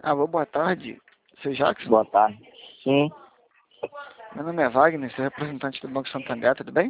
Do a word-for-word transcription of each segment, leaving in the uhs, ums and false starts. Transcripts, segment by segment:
Alô, boa tarde. Seu Jackson? Boa tarde. Sim, Meu nome é Wagner, sou representante do Banco Santander, tudo bem?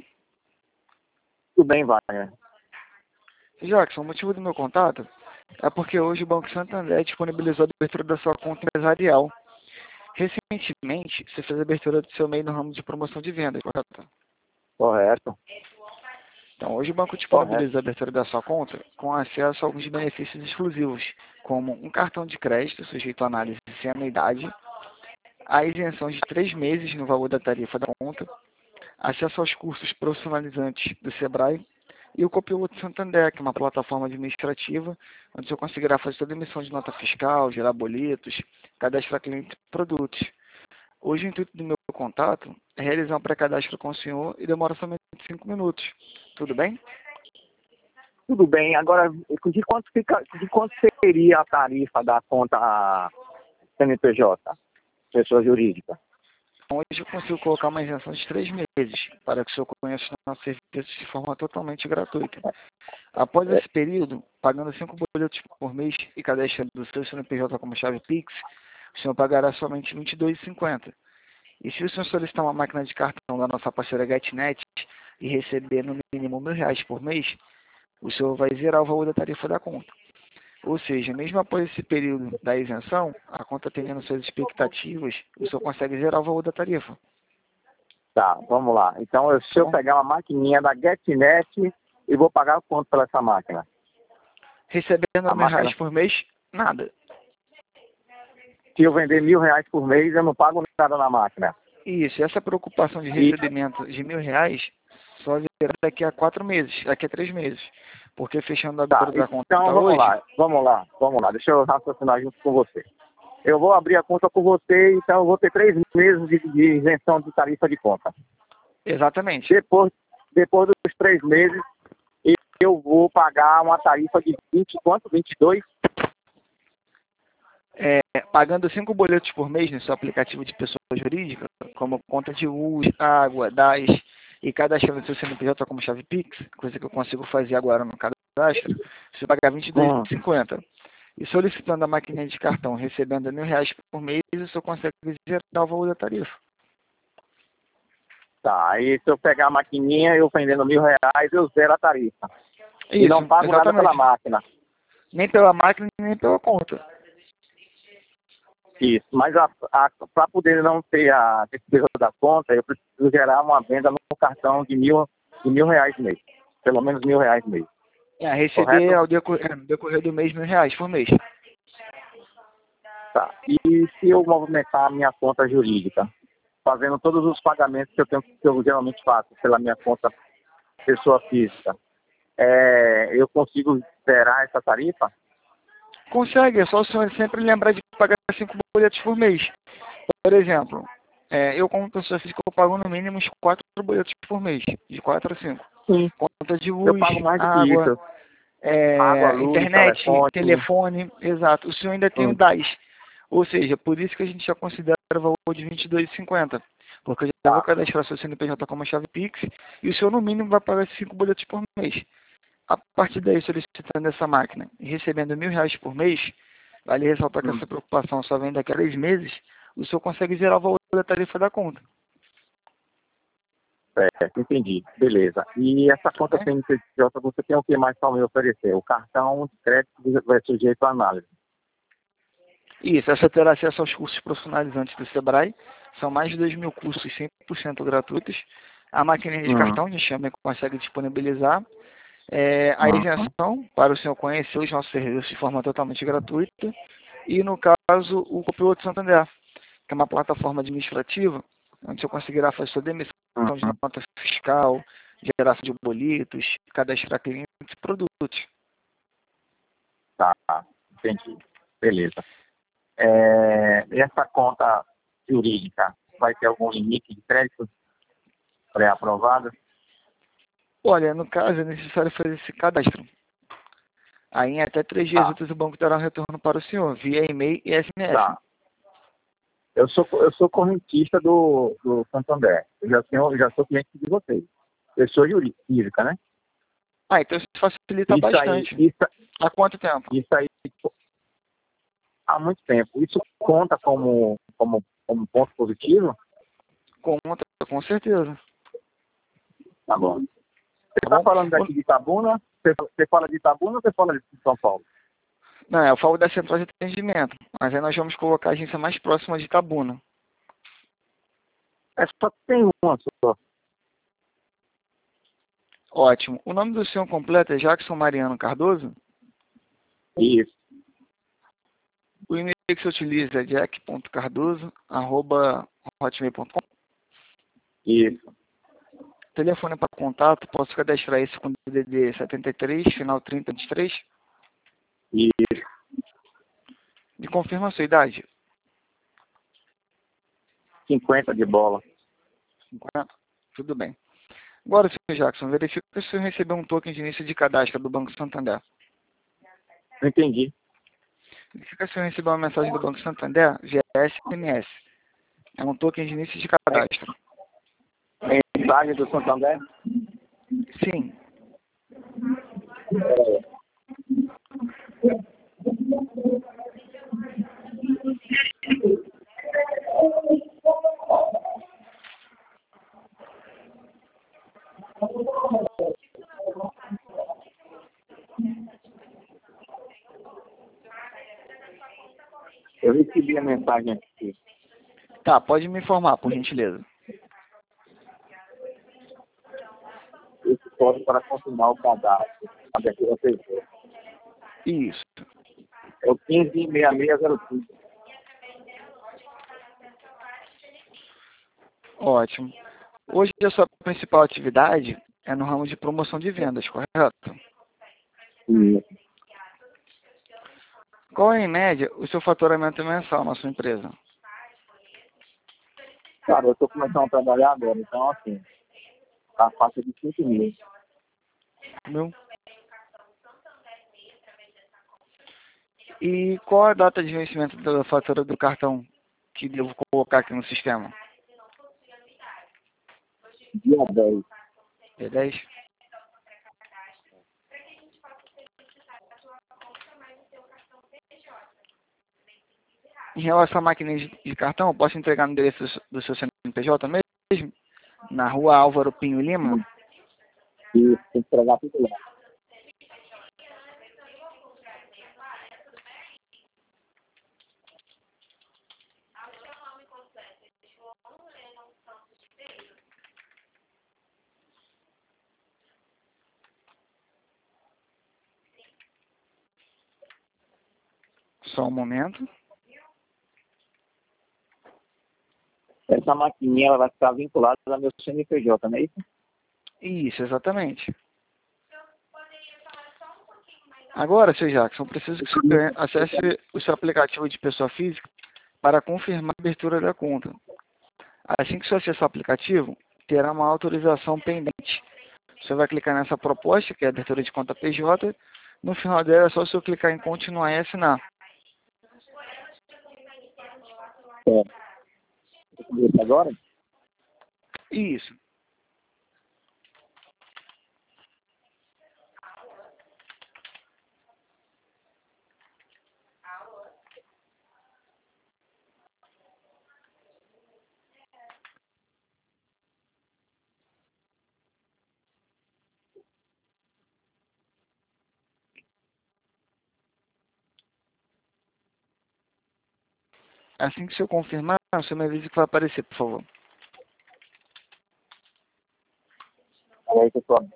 tudo bem, Wagner. Seu Jackson, o motivo do meu contato é porque hoje o Banco Santander disponibilizou a abertura da sua conta empresarial. Recentemente, você fez a abertura do seu MEI no ramo de promoção de vendas, correto? Correto. Então, hoje o banco Correto. disponibiliza a abertura da sua conta com acesso a alguns benefícios exclusivos, como um cartão de crédito sujeito à análise sem anuidade, a isenção de três meses no valor da tarifa da conta, acesso aos cursos profissionalizantes do Sebrae e o Copiloto Santander, que é uma plataforma administrativa onde você conseguirá fazer toda a emissão de nota fiscal, gerar boletos, cadastrar clientes e produtos. Hoje o intuito do meu contato é realizar um pré-cadastro com o senhor e demora somente cinco minutos. Tudo bem? Tudo bem. Agora, de quanto, fica, de quanto seria a tarifa da conta C N P J, pessoa jurídica? Hoje eu consigo colocar uma isenção de três meses para que o senhor conheça os nossos serviços de forma totalmente gratuita. Após esse período, pagando cinco boletos por mês e cadastrando o seu C N P J como chave Pix, o senhor pagará somente vinte e dois reais e cinquenta centavos. E se o senhor solicitar uma máquina de cartão da nossa parceira GetNet e receber no mínimo mil reais por mês, o senhor vai zerar o valor da tarifa da conta. Ou seja, mesmo após esse período da isenção, a conta atendendo suas expectativas, o senhor consegue zerar o valor da tarifa. Tá, vamos lá. Então, eu- se eu Bom, pegar uma maquininha da GetNet e vou pagar quanto por essa máquina? recebendo A mil máquina, reais por mês, nada. se eu vender mil reais por mês, eu não pago nada na máquina. Isso, essa preocupação de E, recebimento de mil reais só virá daqui a quatro meses, daqui a três meses. Porque fechando a tá, abertura da então conta vamos hoje, lá, vamos lá, vamos lá. Deixa eu raciocinar junto com você. Eu vou abrir a conta com você, então eu vou ter três meses de, de isenção de tarifa de conta. exatamente, Depois, depois dos três meses, eu vou pagar uma tarifa de vinte, quanto? vinte e dois? é, pagando cinco boletos por mês no seu aplicativo de pessoa jurídica, como conta de luz, água, gás, e cadastrando o seu C N P J como chave Pix, coisa que eu consigo fazer agora no cadastro, você vai pagar vinte e dois reais Hum, e cinquenta centavos. E solicitando a maquininha de cartão, recebendo mil reais por mês, o senhor consegue zerar o valor da tarifa. tá, aí se eu pegar a maquininha, eu vendendo mil reais, eu zero a tarifa. E Isso, não pago nada pela exatamente. máquina. Nem pela máquina, nem pela conta. Isso, mas para poder não ter a despesa da conta, eu preciso gerar uma venda no cartão de mil, de mil reais mês. Pelo menos mil reais mês. É, receber Correto? ao decorrer, no decorrer do mês mil reais por mês. Tá. E se eu movimentar a minha conta jurídica, fazendo todos os pagamentos que eu, tenho, que eu geralmente faço pela minha conta pessoa física, é, eu consigo zerar essa tarifa? Consegue, é só o senhor sempre lembrar de pagar cinco boletos por mês. Por exemplo, é, eu como pessoa física eu pago no mínimo uns quatro boletos por mês, de quatro a cinco. Sim. Conta de Eu luz, pago mais do que água, isso. Água, é, luz, internet, telefone. telefone, exato. O senhor ainda tem o Hum, D A S. Ou seja, por isso que a gente já considera o valor de vinte e dois reais e cinquenta centavos. Porque eu já vou tá. cadastrar seu C N P J como chave Pix e o senhor no mínimo vai pagar esses cinco boletos por mês. A partir daí, solicitando essa máquina e recebendo mil reais por mês, vale ressaltar que Hum, essa preocupação só vem daqui a três meses, o senhor consegue zerar o valor da tarifa da conta. certo, entendi. Beleza. E essa Tudo conta bem? C N P J, você tem o que mais para me oferecer? O cartão de crédito vai sujeito à análise. Isso, essa terá acesso aos cursos profissionalizantes do Sebrae. São mais de dois mil cursos cem por cento gratuitos. A maquininha de Hum, cartão, a gente também consegue disponibilizar. É, a hum, isenção, para o senhor conhecer os nossos serviços de forma totalmente gratuita. E, no caso, o Copiloto Santander, que é uma plataforma administrativa, onde você conseguirá fazer sua demissão de hum. nota fiscal, geração de boletos, cadastrar clientes e produtos. Tá, entendi. Beleza. É, essa conta jurídica vai ter algum limite de crédito pré-aprovado? Olha, no caso, é necessário fazer esse cadastro. Aí, em até três dias Tá, úteis, o banco dará um retorno para o senhor, via e-mail e S M S. tá. Eu sou, eu sou correntista do, do Santander. Eu já, tenho, já sou cliente de vocês. Eu sou jurídica, né? Ah, então isso facilita Isso aí, bastante. isso, Há quanto tempo? isso aí, há muito tempo. Isso conta como, como, como ponto positivo? Conta, com certeza. Tá bom. Você Tá está bom? falando daqui de Itabuna? Você, você fala de Itabuna ou você fala de São Paulo? Não, eu falo da central de atendimento, mas aí nós vamos colocar a agência mais próxima de Itabuna. É só que tem uma só. Ótimo. O nome do senhor completo é Jackson Mariano Cardoso? Isso, O e-mail que você utiliza é jack ponto cardoso arroba hotmail ponto com. isso, Telefone para contato, posso cadastrar esse com D D D setenta e três, final trinta vinte e três. isso. Me confirma a sua idade. cinquenta de bola. cinquenta? Tudo bem. Agora, senhor Jackson, verifica se o senhor recebeu um token de início de cadastro do Banco Santander. Não entendi. Verifica se o senhor recebeu uma mensagem do Banco Santander via S M S. É um token de início de cadastro. Mensagem do Santander? Sim. Eu recebi a mensagem aqui. Tá, pode me informar, por gentileza. Esse código para confirmar o cadastro. Abertura pessoa. Isso. É o quinze seis seis zero cinco. Ótimo. Hoje a sua principal atividade é no ramo de promoção de vendas, correto? Isso. Qual é, em média, o seu faturamento mensal na sua empresa? Cara, eu estou começando a trabalhar agora, então assim, a faixa de cinco mil. Meu. E qual a data de vencimento da fatura do cartão que devo colocar aqui no sistema? Dia dez. Dia dez? Em relação à máquina de de cartão, eu posso entregar no endereço do seu C N P J mesmo? Na rua Álvaro Pinho Lima? E tem que entregar tudo lá. Só um momento. Essa maquininha ela vai ficar vinculada ao meu C N P J, não é isso? Isso, exatamente. Agora, seu Jackson, eu preciso que o senhor acesse o seu aplicativo de pessoa física para confirmar a abertura da conta. Assim que o senhor acessar o aplicativo, terá uma autorização pendente. Você vai clicar nessa proposta, que é a abertura de conta P J. No final dela é só o senhor clicar em continuar e assinar. É. Isso agora? Isso. Assim que o senhor confirmar, o senhor me avisa que vai aparecer, por favor. Olha aí, pessoal.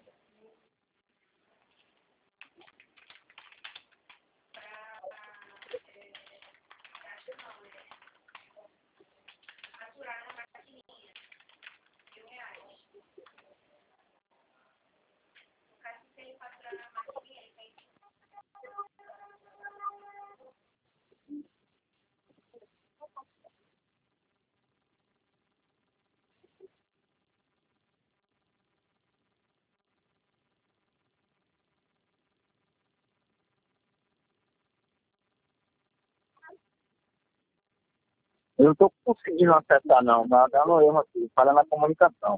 Eu não estou conseguindo acessar, não. Está dando erro aqui. Falha na comunicação.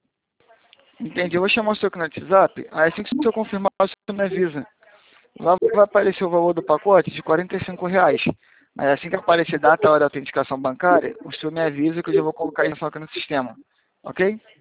Entendi. Eu vou chamar o senhor aqui no WhatsApp. Aí assim que o senhor confirmar, o senhor me avisa. Lá vai vai aparecer o valor do pacote de quarenta e cinco reais. Mas assim que aparecer data, hora da autenticação bancária, o senhor me avisa que eu já vou colocar isso aqui no sistema. Ok?